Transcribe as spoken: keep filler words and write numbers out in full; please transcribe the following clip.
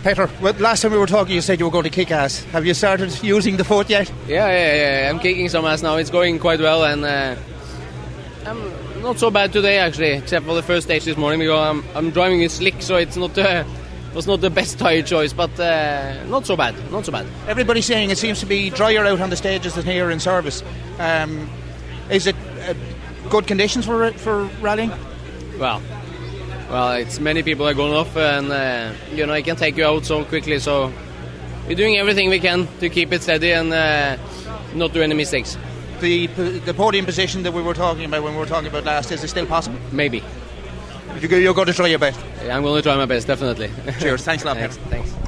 Peter, well, last time we were talking you said you were going to kick ass. Have you started using the foot yet? Yeah, yeah, yeah. I'm kicking some ass now. It's going quite well, and uh, I'm not so bad today actually, except for the first stage this morning because I'm, I'm driving in slick, so it's not uh, was not the best tyre choice, but uh, not so bad, not so bad. Everybody's saying it seems to be drier out on the stages than here in service. Um, is it uh, good conditions for for rallying? Well, well, it's many people are going off, and uh, you know it can take you out so quickly. So we're doing everything we can to keep it steady and uh, not do any mistakes. The the podium position that we were talking about when we were talking about last, is it still possible? Maybe. You're going to try your best. Yeah, I'm going to try my best, definitely. Cheers. Thanks a lot. Thanks. Thanks.